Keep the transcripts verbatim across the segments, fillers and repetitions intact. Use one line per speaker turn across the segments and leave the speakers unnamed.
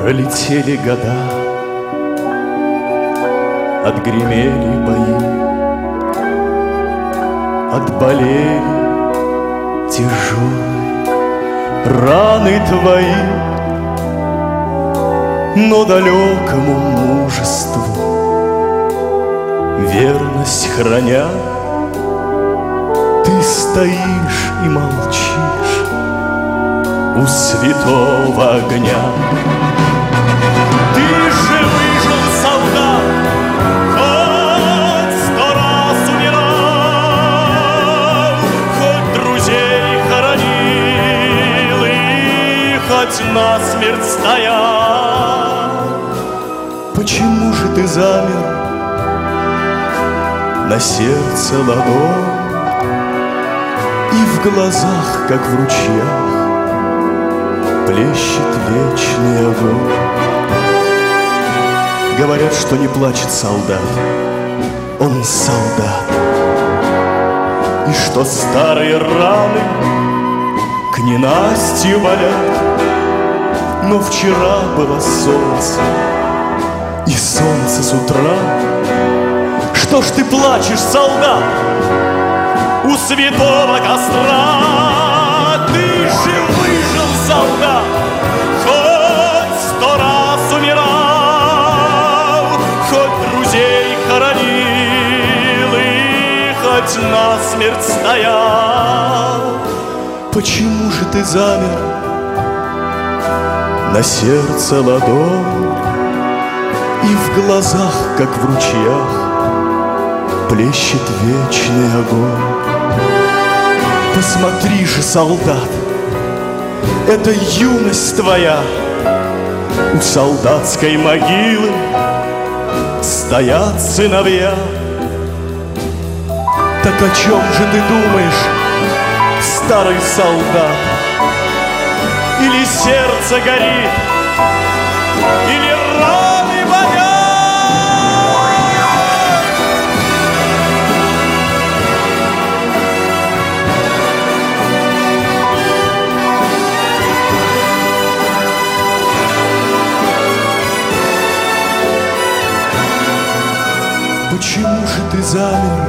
Пролетели года, отгремели бои, отболели тяжелые раны твои, но далекому мужеству верность храня, ты стоишь и молчишь у святого огня. Ты же выжил, солдат, хоть сто раз умирал, хоть друзей хоронил и хоть насмерть стоял. Почему же ты замер? На сердце ладонь, и в глазах, как в ручьях, плещет вечный огонь. Говорят, что не плачет солдат, он солдат, и что старые раны к ненастью болят. Но вчера было солнце, и солнце с утра. Что ж ты плачешь, солдат, у святого костра? Ты же выжил, солдат, хоть сто раз умирал, хоть друзей хоронил и хоть насмерть стоял. Почему же ты замер? На сердце ладонь, и в глазах, как в ручьях, плещет вечный огонь. Посмотри же, солдат, это юность твоя. У солдатской могилы стоят сыновья. Так о чем же ты думаешь, старый солдат? Или сердце горит, или раны болят? Почему же ты замер?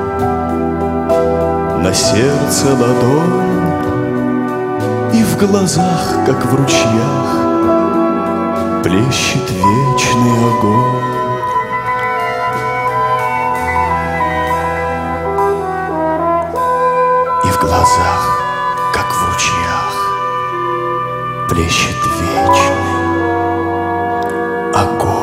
На сердце ладонь, и в глазах, как в ручьях, плещет вечный огонь. И в глазах, как в ручьях, плещет вечный огонь.